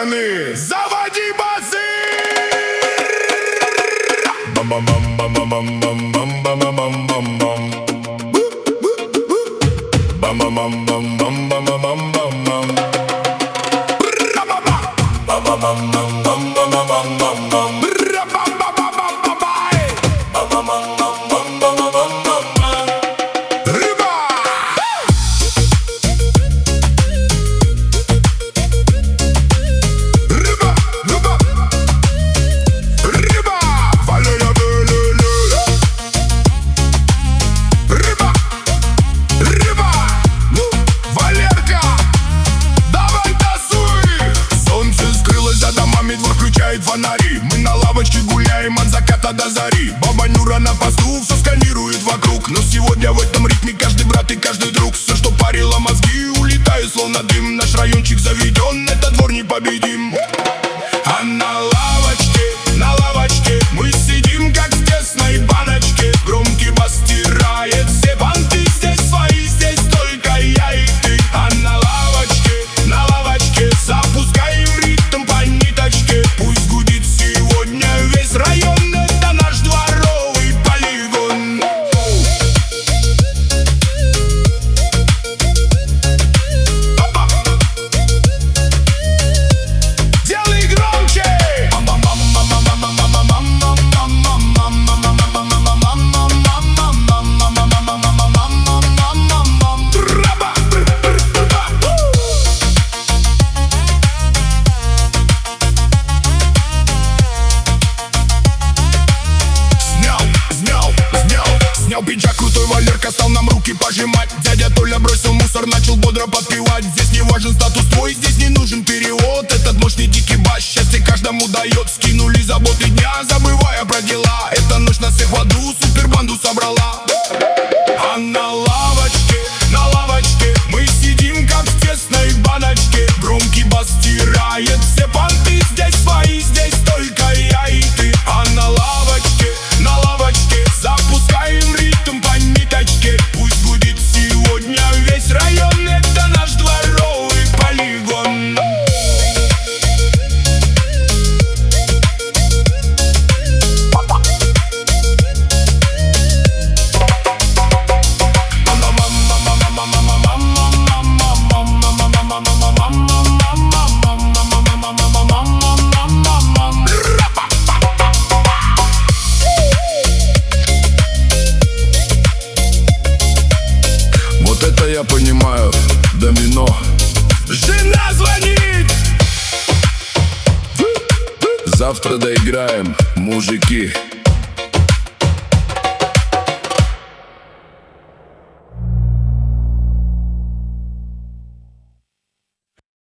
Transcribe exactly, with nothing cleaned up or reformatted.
стороны. Заводи басы! Бам-бам-бам-бам-бам-бам-бам-бам-бам-бам-бам. Бам-бам-бам-бам-бам-бам-бам-бам. Бам-бам-бам-бам-бам-бам-бам-бам. Фонари. Мы на лавочке гуляем от заката до зари. Баба Нюра на посту все сканирует вокруг. Но сегодня в этом ритме каждый брат и каждый друг. Все, что парило мозги, улетает словно дым. Наш райончик заведен, этот двор непобедим. А на лавочке, на лавочке мы сидим, как в тесной баночке. Громкий бас стирает все банты. Здесь свои, здесь только я и ты. А на лавочке, на лавочке запускаем ритм по ниточке. Пусть гудит сегодня весь район, это наш дворовый полигон. Делай громче! Снял пиджак, крутой Валерка стал нам руки пожимать. Дядя Толя бросил мусор, начал бодро подпевать. Здесь не важен статус твой, здесь не нужен перевод. Этот мощный дикий бас счастье каждому дает. Скинули заботы дня, забывая про дела. Эта ночь нас всех в аду супербанду собрала. А на лавочке, на лавочке мы сидим, как в тесной баночке. Громкий бас стирает все понты. Здесь свои, здесь только я и ты. А на лавочке, на лавочке запускаем ритм по ниточке. Пусть гудит сегодня весь район, это наш дворовый полигон. Вот это я понимаю, домино. Жена звонит! Завтра доиграем, мужики.